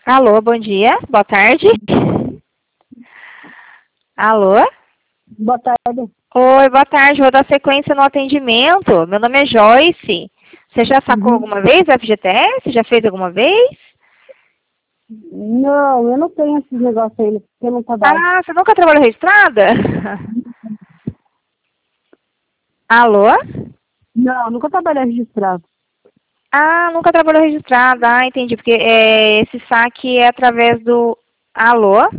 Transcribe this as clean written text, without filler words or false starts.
Alô, bom dia, boa tarde. Alô? Boa tarde. Oi, boa tarde, vou dar sequência no atendimento. Meu nome é Joyce. Você já sacou alguma vez o FGTS? Já fez alguma vez? Não, eu não tenho esses negócios aí, porque eu não trabalho. Ah, você nunca trabalhou registrada? Alô? Não, nunca trabalhei registrado. Ah, nunca trabalhou registrada. Ah, entendi, porque esse saque é através do... Alô?